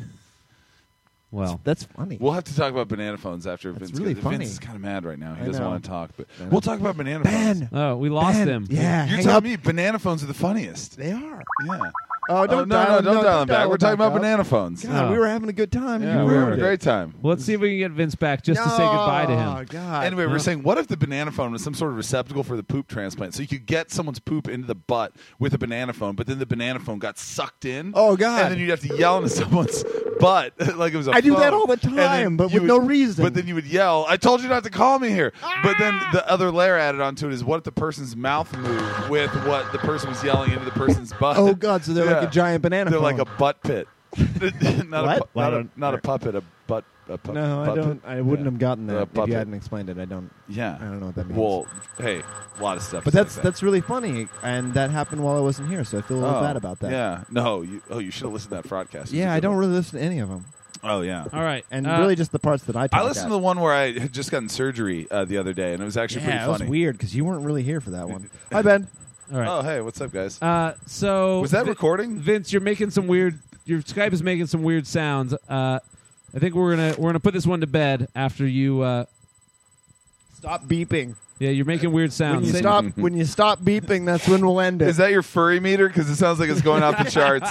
Well, That's funny. We'll have to talk about banana phones after That's Vince. really Vince funny. is kind of mad right now. He I doesn't know. want to talk, but I know. we'll talk about banana phones. Ben. oh, we lost Ben. him. Yeah. You're hang telling up. me banana phones are the funniest. They are. Yeah. Oh, don't no, dial don't dial them back. We're talking about up. banana phones. God, Oh. we were having a good time. Yeah, You we were ruined having a it. great time. Well, let's see if we can get Vince back just to say goodbye to him. Oh, God. Anyway, No. we're saying, what if the banana phone was some sort of receptacle for the poop transplant? So you could get someone's poop into the butt with a banana phone, but then the banana phone got sucked in. Oh, God. And then you'd have to yell into someone's butt like it was a I do that phone. all the And then time, but you with no reason. But then you would yell, I told you not to call me here. But then the other layer added onto it is what if the person's mouth moved with what the person was yelling into the person's butt? Oh, God, so they're like a giant banana They're phone. like a butt pit. not What? not a puppet, a butt. A No, I puppet. don't. I wouldn't have gotten that if puppet. you hadn't explained it. I don't. Yeah. I don't know what that means. Well, hey, a lot of stuff. but is like that's really funny, and that happened while I wasn't here, so I feel a little bad about that. Yeah. No. You should have listened to that broadcast. Yeah, I don't really listen to any of them, Oh yeah. All right. and really just the parts that I talk I listened to the one where I had just gotten surgery the other day, and it was actually Yeah, pretty it was funny. weird because you weren't really here for that one. Hi, Ben. All right. Oh, hey, what's up, guys? So Was that recording? Vince, you're making some weird. Your Skype is making some weird sounds. I think we're gonna put this one to bed after you. Stop beeping. Yeah, you're making weird sounds. When you stop beeping, that's when we'll end it. Is that your furry meter? Because it sounds like it's going off the charts.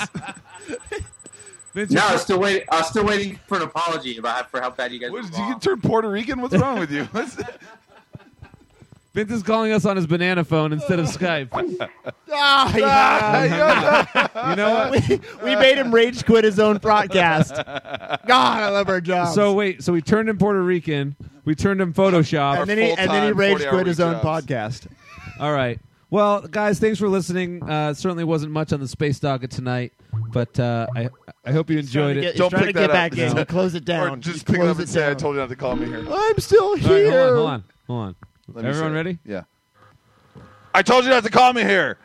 Vince, No, I was still waiting for an apology for how bad you guys. What, were did you wrong. get turned Puerto Rican? What's wrong with you? Vince is calling us on his banana phone instead of Skype. You know what? we made him rage quit his own broadcast. God, I love our job. So wait, so we turned him Puerto Rican. We turned him Photoshop. and then he rage 40-hour quit his week own jobs. podcast. All right. Well, guys, thanks for listening. Certainly wasn't much on the Space Docket tonight, but I hope you enjoyed it. Don't trying pick to get that up. back in. No. Close it down. Or just pick it up and say, I told you not to call me here. I'm still All right, here. hold on. Let me Everyone say it. ready? Yeah. I told you not to call me here.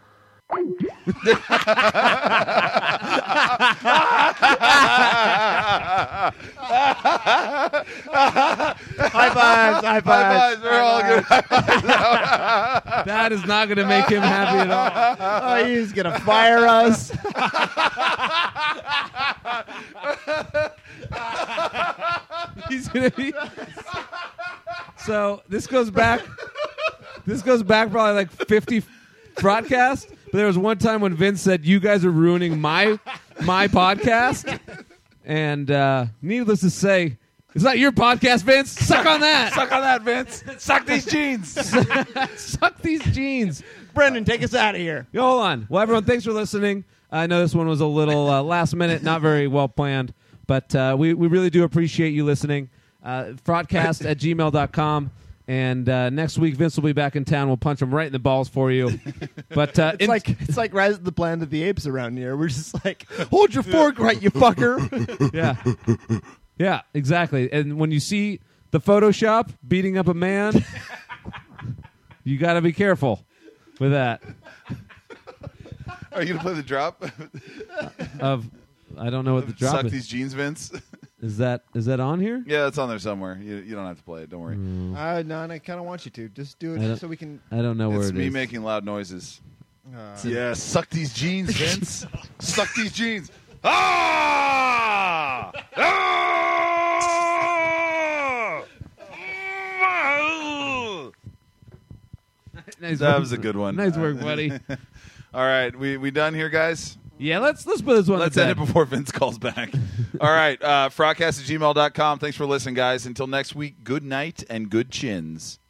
High fives. High fives. We're all good. That is not going to make him happy at all. Oh, he's gonna fire us. He's going to be. So this goes back. This goes back probably like 50 broadcasts But there was one time when Vince said, "You guys are ruining my podcast," and needless to say, it's not your podcast, Vince. Suck on that. Suck on that, Vince. Suck these jeans. Suck these jeans. Brendan, take us out of here. Yo, hold on. Well, everyone, thanks for listening. I know this one was a little last minute, not very well planned, but we really do appreciate you listening. Fraudcast@gmail.com. And next week, Vince will be back in town. We'll punch him right in the balls for you. But it's like Rise of the Planet of the Apes around here. We're just like, hold your fork right, you fucker. Yeah, exactly. And when you see the Photoshop beating up a man, you got to be careful with that. Are you gonna play the drop? I don't know what the drop Suck is. these jeans, Vince. Is that on here? Yeah, it's on there somewhere. You don't have to play it. Don't worry. No, and I kind of want you to. Just do it so we can... I don't know where it is. It's me making loud noises. Yeah, suck these jeans, Vince. Suck these jeans. Ah! Ah! Nice That work. was a good one. Nice work, buddy. All right, we done here, guys? Yeah, let's put this one. Let's end it before Vince calls back. All right, fraudcast@gmail.com. Thanks for listening, guys. Until next week, good night and good chins.